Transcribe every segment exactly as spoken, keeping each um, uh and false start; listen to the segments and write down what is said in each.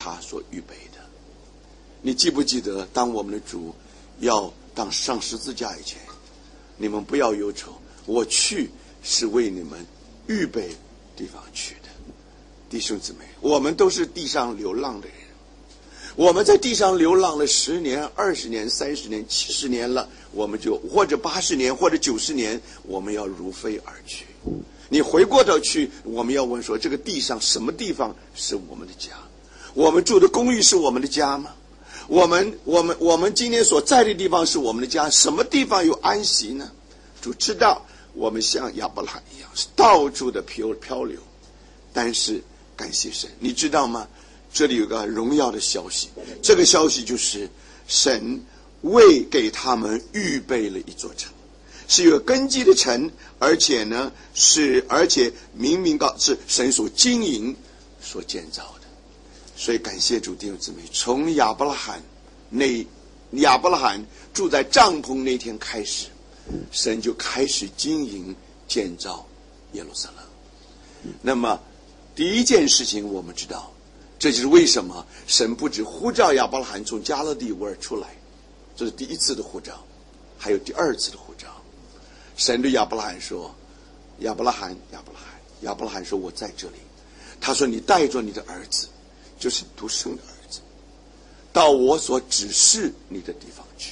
他所预备的。你记不记得，当我们的主要当上十字架以前，你们不要忧愁，我去是为你们预备地方去的。弟兄姊妹，我们都是地上流浪的人，我们在地上流浪了十年、二十年、三十年、七十年了，我们就或者八十年或者九十年，我们要如飞而去。你回过头去，我们要问说，这个地上什么地方是我们的家？我们住的公寓是我们的家吗？我们我们我们今天所在的地方是我们的家，什么地方有安息呢？主知道我们像亚伯拉罕一样是到处的漂漂流，但是感谢神，你知道吗？这里有个荣耀的消息，这个消息就是神为给他们预备了一座城，是有根基的城，而且呢是而且明明告是神所经营所建造的。所以感谢主，弟兄姊妹，从亚伯拉罕那亚伯拉罕住在帐篷那天开始，神就开始经营建造耶路撒冷。那么第一件事情我们知道，这就是为什么神不止呼召亚伯拉罕从加勒底乌尔出来，这是第一次的呼召，还有第二次的呼召。神对亚伯拉罕说，亚伯拉罕亚伯拉罕亚伯拉罕说，我在这里。他说，你带着你的儿子，就是独生的儿子，到我所指示你的地方去。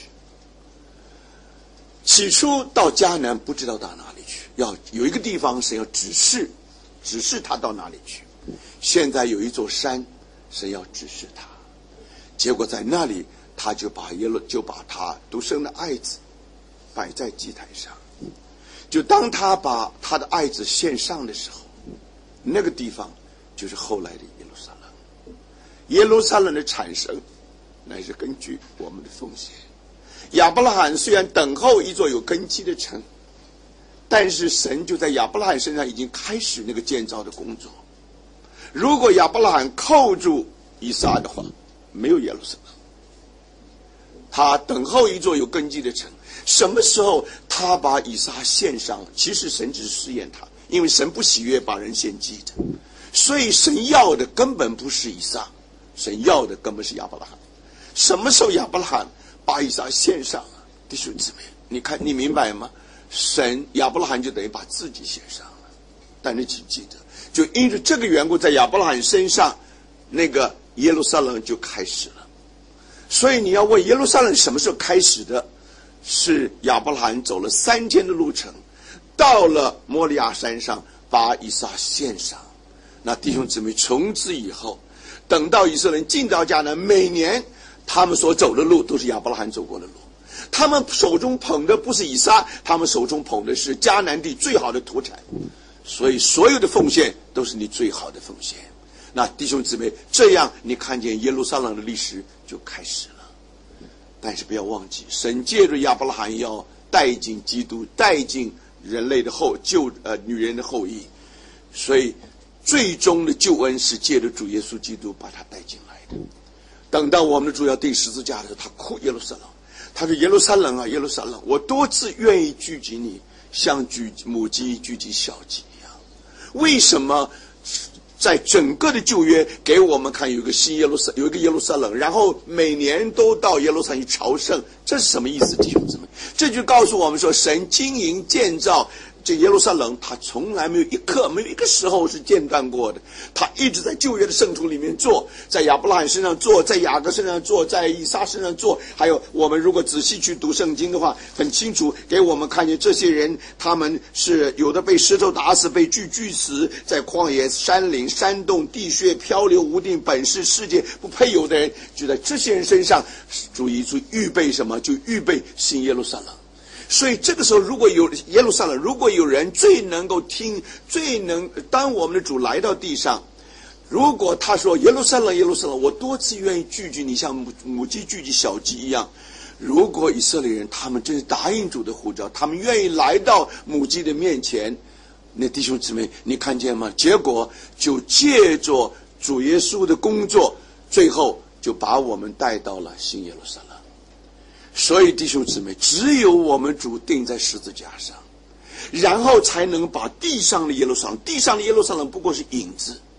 起初到迦南不知道到哪里去，要有一个地方神要指示指示他到哪里去。现在有一座山，神要指示他，结果在那里他就把耶路就把他独生的爱子摆在祭坛上。就当他把他的爱子献上的时候，那个地方就是后来的耶路撒冷。耶路撒冷的产生乃是根据我们的奉献。亚伯拉罕虽然等候一座有根基的城，但是神就在亚伯拉罕身上已经开始那个建造的工作。如果亚伯拉罕扣住以撒的话，没有耶路撒冷。他等候一座有根基的城，什么时候他把以撒献上，其实神只是试验他，因为神不喜悦把人献祭的，所以神要的根本不是以撒，神要的根本是亚伯拉罕。什么时候亚伯拉罕把以撒献上啊？弟兄姊妹，你看你明白吗？神亚伯拉罕就等于把自己献上了。但你请记得，就因着这个缘故，在亚伯拉罕身上，那个耶路撒冷就开始了。所以你要问耶路撒冷什么时候开始的？是亚伯拉罕走了三天的路程，到了摩利亚山上，把以撒献上。那弟兄姊妹，从此以后，等到以色列人进到迦南，每年他们所走的路都是亚伯拉罕走过的路。他们手中捧的不是以撒，他们手中捧的是迦南地最好的土产。所以所有的奉献都是你最好的奉献。那弟兄姊妹，这样你看见耶路撒冷的历史就开始了。但是不要忘记，神借着亚伯拉罕要带进基督，带进人类的后救呃女人的后裔，所以最终的救恩是借着主耶稣基督把他带进来的。等到我们的主要钉十字架的时候，他哭耶路撒冷，他说耶路撒冷啊耶路撒冷，我多次愿意聚集你，像聚母鸡聚集小鸡一样。为什么在整个的旧约给我们看有一个新耶路撒有一个耶路撒冷，然后每年都到耶路撒冷去朝圣，这是什么意思？弟兄姊妹，这就告诉我们说，神经营建造这耶路撒冷，他从来没有一刻没有一个时候是间断过的。他一直在旧约的圣徒里面做，在亚伯拉罕身上做，在雅各身上做，在以撒身上做。还有我们如果仔细去读圣经的话，很清楚给我们看见这些人，他们是有的被石头打死，被锯锯死，在旷野山岭山洞地穴漂流无定，本是世界不配有的人，就在这些人身上主耶稣预备什么？就预备新耶路撒冷。所以这个时候，如果有耶路撒冷，如果有人最能够听，最能当我们的主来到地上，如果他说耶路撒冷耶路撒冷，我多次愿意聚集你，像母母鸡聚集小鸡一样。如果以色列人他们真是答应主的呼召，他们愿意来到母鸡的面前，那弟兄姊妹，你看见吗？结果就借着主耶稣的工作，最后就把我们带到了新耶路撒冷。所以弟兄姊妹，只有我们主钉在十字架上，然后才能把地上的耶路撒冷，地上的耶路撒冷不过是影子，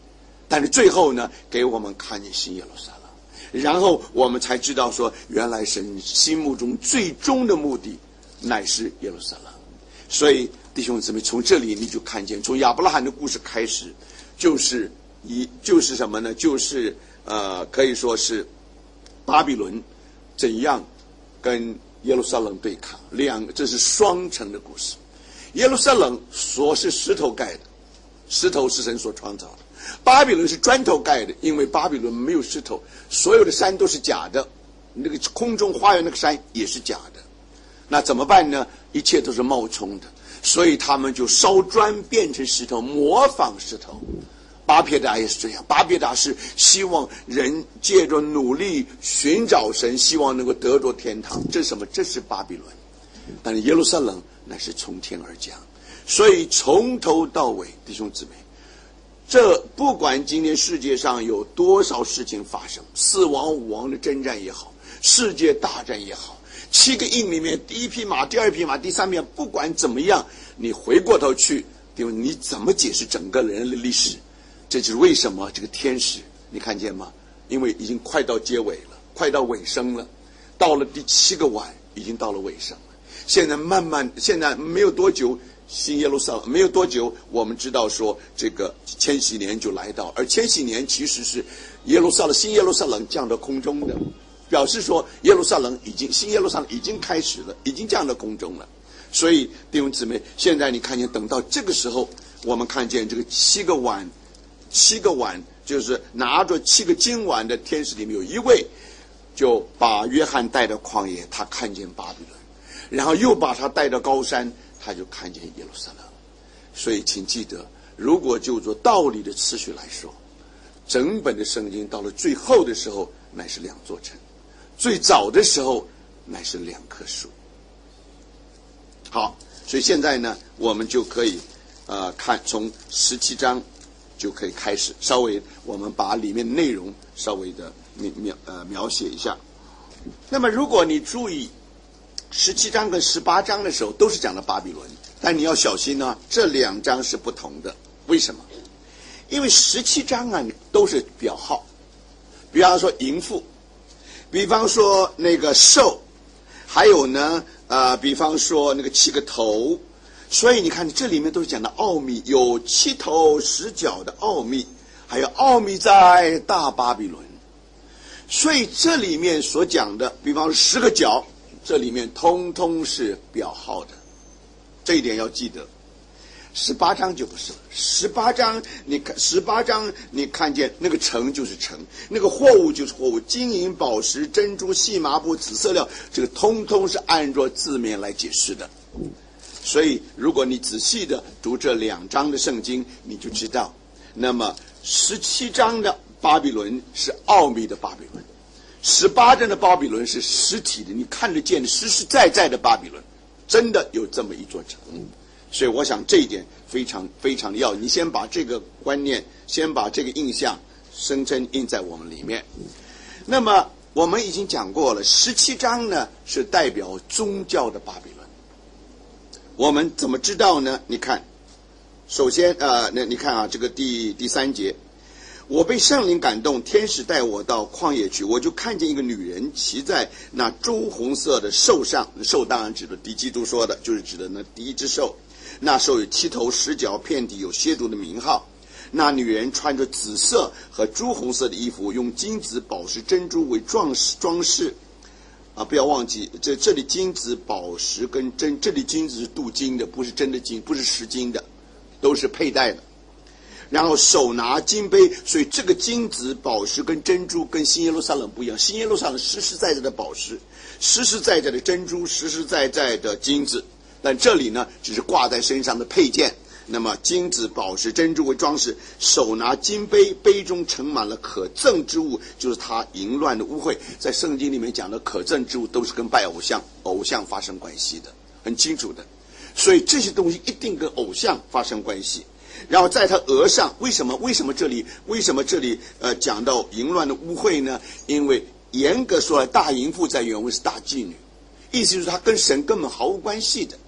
但是最后呢，给我们看见新耶路撒冷，然后我们才知道说，原来神心目中最终的目的乃是耶路撒冷。所以弟兄姊妹，从这里你就看见，从亚伯拉罕的故事开始，就是一就是什么呢？就是呃，可以说是巴比伦怎样跟耶路撒冷对抗，两这是双城的故事。耶路撒冷所是石头盖的，石头是神所创造的；巴比伦是砖头盖的，因为巴比伦没有石头，所有的山都是假的，那个空中花园那个山也是假的。那怎么办呢？一切都是冒充的，所以他们就烧砖变成石头，模仿石头。巴别达也是这样，巴别达是希望人借着努力寻找神，希望能够得着天堂。这是什么？这是巴比伦。但是耶路撒冷乃是从天而降，所以从头到尾，弟兄姊妹，这不管今天世界上有多少事情发生，四王五王的征战也好，世界大战也好，七个印里面第一匹马、第二匹马、第三匹马，不管怎么样，你回过头去，你怎么解释整个人类历史？这就是为什么这个天使，你看见吗？因为已经快到结尾了，快到尾声了，到了第七个晚，已经到了尾声了。现在慢慢，现在没有多久，新耶路撒冷没有多久，我们知道说这个千禧年就来到，而千禧年其实是耶路撒冷新耶路撒冷降到空中的，表示说耶路撒冷已经新耶路撒冷已经开始了，已经降到空中了。所以弟兄姊妹，现在你看见，等到这个时候，我们看见这个七个碗。七个碗就是拿着七个金碗的天使里面有一位，就把约翰带到旷野，他看见巴比伦，然后又把他带到高山，他就看见耶路撒冷。所以请记得，如果就做道理的次序来说，整本的圣经到了最后的时候乃是两座城，最早的时候乃是两棵树。好，所以现在呢，我们就可以呃看从十七章就可以开始，稍微我们把里面的内容稍微的描描呃描写一下。那么如果你注意十七章跟十八章的时候，都是讲的巴比伦，但你要小心呢，这两章是不同的。为什么？因为十七章啊都是表号，比方说淫妇，比方说那个兽，还有呢呃，比方说那个七个头。所以你看这里面都是讲的奥秘，有七头十角的奥秘，还有奥秘在大巴比伦。所以这里面所讲的，比方说十个角，这里面通通是表号的，这一点要记得。十八章就不是了，十八章你看十八章你看见那个城就是城，那个货物就是货物，金银宝石珍珠细麻布紫色料，这个通通是按照字面来解释的。所以如果你仔细的读这两章的圣经，你就知道，那么十七章的巴比伦是奥秘的巴比伦，十八章的巴比伦是实体的，你看得见的实实在在的巴比伦，真的有这么一座城。所以我想这一点非常非常的要，你先把这个观念，先把这个印象深深印在我们里面。那么我们已经讲过了，十七章呢是代表宗教的巴比伦。我们怎么知道呢？你看，首先呃，那你看啊，这个第第三节，我被圣灵感动，天使带我到旷野去，我就看见一个女人骑在那朱红色的兽上，兽当然指的敌基督说的，就是指的那第一只兽。那兽有七头十角，遍体有亵渎的名号。那女人穿着紫色和朱红色的衣服，用金子、宝石、珍珠为装饰装饰。啊，不要忘记，这这里金子、宝石跟真，这里金子是镀金的，不是真的金，不是实金的，都是佩戴的。然后手拿金杯，所以这个金子、宝石跟珍珠跟新耶路撒冷不一样，新耶路撒冷实实在在的宝石，实实在在的珍珠，实实在在的金子，但这里呢，只是挂在身上的配件。那么金子、宝石、珍珠为装饰，手拿金杯，杯中盛满了可憎之物，就是他淫乱的污秽。在圣经里面讲的可憎之物都是跟拜偶像偶像发生关系的，很清楚的。所以这些东西一定跟偶像发生关系。然后在他额上，为什么为什么这里为什么这里呃讲到淫乱的污秽呢？因为严格说来，大淫妇在原文是大妓女，意思就是她跟神根本毫无关系的。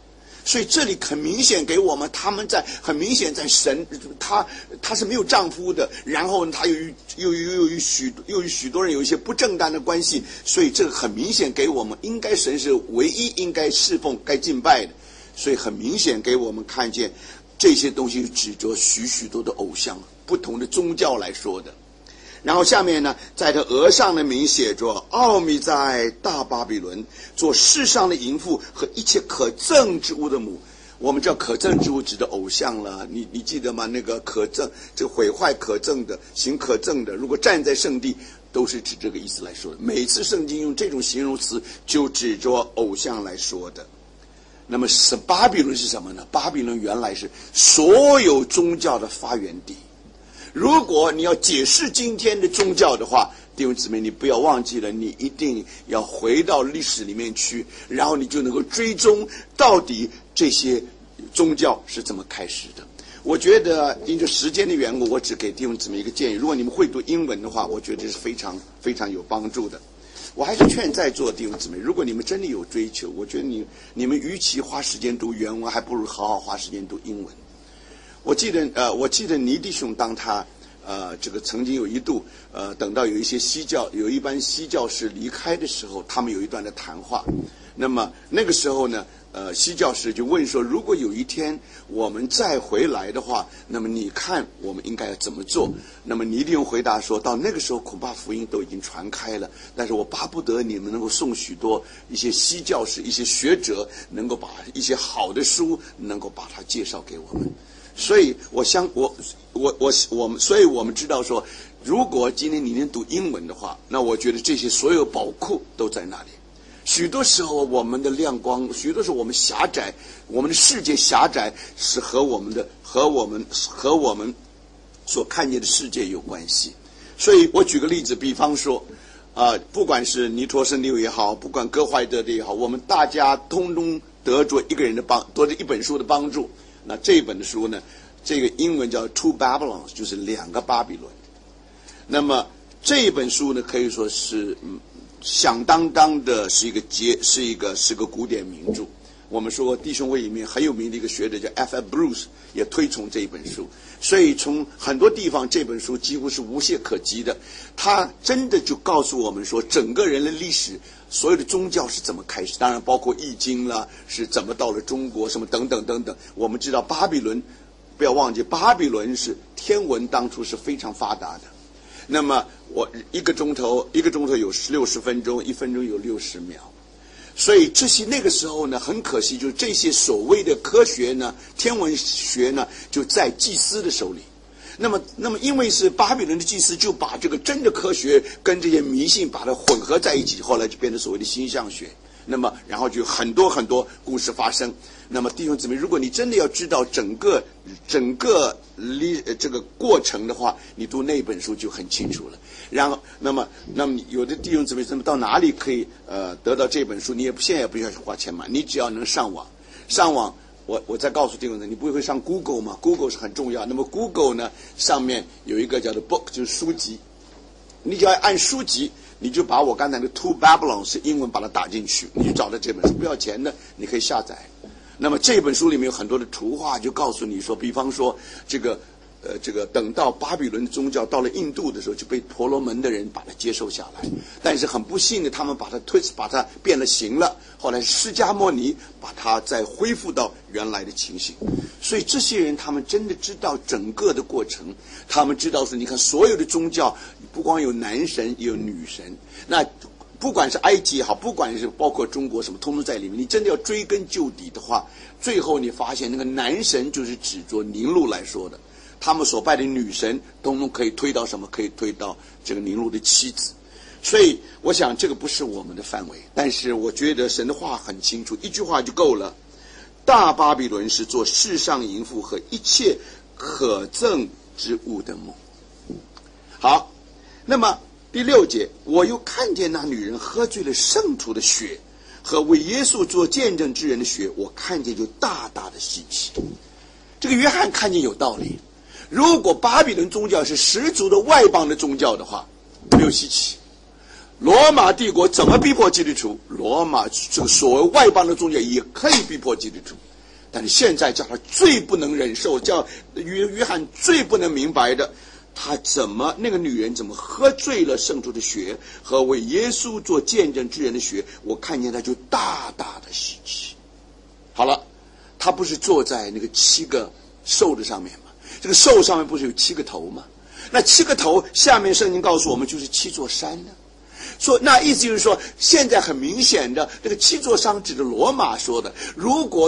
所以这里很明显给我们，他们在很明显在神，他他是没有丈夫的，然后他又又又又与许又与许多人有一些不正当的关系，所以这个很明显给我们，应该神是唯一应该侍奉、该敬拜的，所以很明显给我们看见这些东西指着许许多的偶像，不同的宗教来说的。然后下面呢，在他额上的名写着：奥秘在大巴比伦，做世上的淫妇和一切可憎之物的母。我们知道可憎之物指的偶像了，你你记得吗？那个可憎，这个毁坏可憎的，行可憎的，如果站在圣地，都是指这个意思来说的。每次圣经用这种形容词，就指着偶像来说的。那么是巴比伦是什么呢？巴比伦原来是所有宗教的发源地。如果你要解释今天的宗教的话，弟兄姊妹，你不要忘记了，你一定要回到历史里面去，然后你就能够追踪到底这些宗教是怎么开始的。我觉得因着时间的缘故，我只给弟兄姊妹一个建议，如果你们会读英文的话，我觉得这是非常非常有帮助的。我还是劝在座的弟兄姊妹，如果你们真的有追求，我觉得你你们与其花时间读原文，还不如好好花时间读英文。我记得呃，我记得尼弟兄当他呃这个曾经有一度呃，等到有一些西教有一班西教士离开的时候，他们有一段的谈话。那么那个时候呢，呃，西教士就问说，如果有一天我们再回来的话，那么你看我们应该要怎么做？那么尼弟兄回答说，到那个时候恐怕福音都已经传开了，但是我巴不得你们能够送许多一些西教士、一些学者，能够把一些好的书能够把它介绍给我们。所以我相我我我我们，所以我们知道说，如果今天你能读英文的话，那我觉得这些所有宝库都在那里。许多时候我们的亮光，许多时候我们狭窄，我们的世界狭窄，是和我们的和我们和我们所看见的世界有关系。所以我举个例子，比方说啊、呃，不管是尼托生六也好，不管戈怀德的也好，我们大家通通得着一个人的帮，得着一本书的帮助。那这一本的书呢，这个英文叫 Two Babylons， 就是两个巴比伦。那么这一本书呢，可以说是嗯响当当的是一个节，是一个是个古典名著。我们说弟兄会里面很有名的一个学者叫 F F Bruce 也推崇这一本书，所以从很多地方这本书几乎是无懈可击的。他真的就告诉我们说，整个人类历史所有的宗教是怎么开始，当然包括易经啦，是怎么到了中国，什么等等等等。我们知道巴比伦，不要忘记巴比伦是天文当初是非常发达的。那么我一个钟头一个钟头有六十分钟，一分钟有六十秒。所以这些那个时候呢，很可惜，就是这些所谓的科学呢、天文学呢，就在祭司的手里。那么，那么因为是巴比伦的祭司，就把这个真的科学跟这些迷信把它混合在一起，后来就变成所谓的星象学。那么，然后就很多很多故事发生。那么弟兄姊妹，如果你真的要知道整个整个历这个过程的话，你读那本书就很清楚了。然后，那么，那么有的弟兄姊妹，那么到哪里可以呃得到这本书？你也现在也不需要去花钱买，你只要能上网，上网。我我再告诉弟兄姊妹，你不会上 Google 吗 ？Google 是很重要。那么 Google 呢，上面有一个叫做 book， 就是书籍，你只要按书籍。你就把我刚才的 Two Babylons 是英文把它打进去，你就找到这本书，不要钱的，你可以下载。那么这本书里面有很多的图画，就告诉你说，比方说这个呃这个等到巴比伦的宗教到了印度的时候，就被婆罗门的人把它接受下来，但是很不幸的，他们把它推把它变了形了。后来释迦牟尼把它再恢复到原来的情形。所以这些人他们真的知道整个的过程，他们知道是你看所有的宗教不光有男神也有女神，那不管是埃及也好，不管是包括中国什么通通在里面，你真的要追根究底的话，最后你发现那个男神就是指着宁禄来说的，他们所拜的女神通通可以推到什么，可以推到这个宁禄的妻子。所以我想这个不是我们的范围，但是我觉得神的话很清楚，一句话就够了。大巴比伦是做世上淫妇和一切可憎之物的梦。好，那么第六节，我又看见那女人喝醉了圣徒的血和为耶稣做见证之人的血，我看见就大大的稀奇。这个约翰看见有道理，如果巴比伦宗教是十足的外邦的宗教的话，没有稀奇。罗马帝国怎么逼迫基督徒？罗马这个所谓外邦的宗教也可以逼迫基督徒。 但是现在叫他最不能忍受，叫约约翰最不能明白的，他怎么那个女人怎么喝醉了圣徒的血和为耶稣做见证之人的血，我看见他就大大的稀奇。好了，他不是坐在那个七个兽的上面吗？这个兽上面不是有七个头吗？那七个头下面圣经告诉我们就是七座山呢。说那意思就是说，现在很明显的这个七座山指的罗马说的，如果